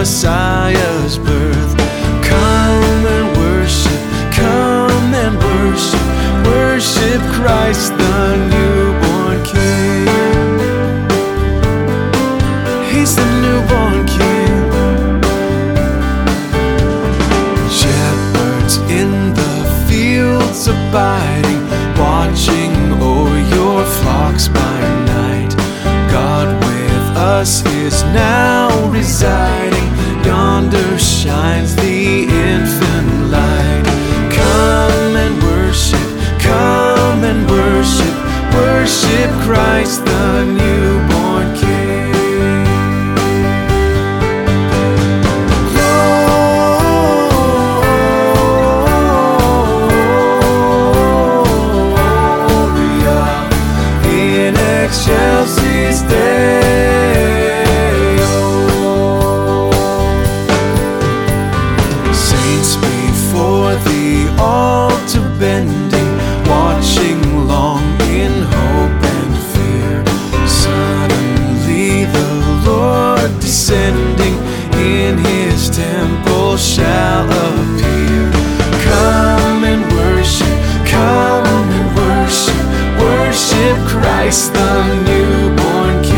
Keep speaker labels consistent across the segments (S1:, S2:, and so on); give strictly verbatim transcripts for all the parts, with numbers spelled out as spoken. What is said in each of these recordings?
S1: Messiah's birth. Come and worship, come and worship, worship Christ the newborn King. He's the newborn King. Shepherds in the fields abiding, watching o'er your flocks by night. God with us is now residing, yonder shines the infant light. Come and worship, come and worship, worship Christ the newborn King. Excelsis Deo. Saints before the altar bending, watching long in hope and fear. Suddenly the Lord descending in his temple shall appear. Come and worship, come and worship, worship Christ the newborn King.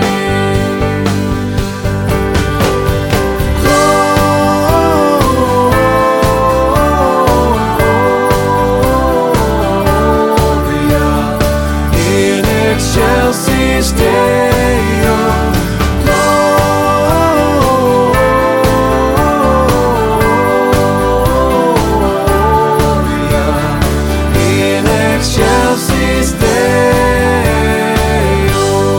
S1: Gloria in excelsis Deo. Gloria in excelsis Deo.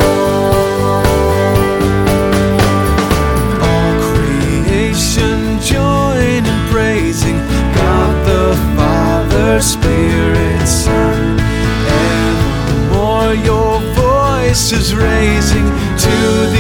S1: Spirit, Son, evermore your voice is raising to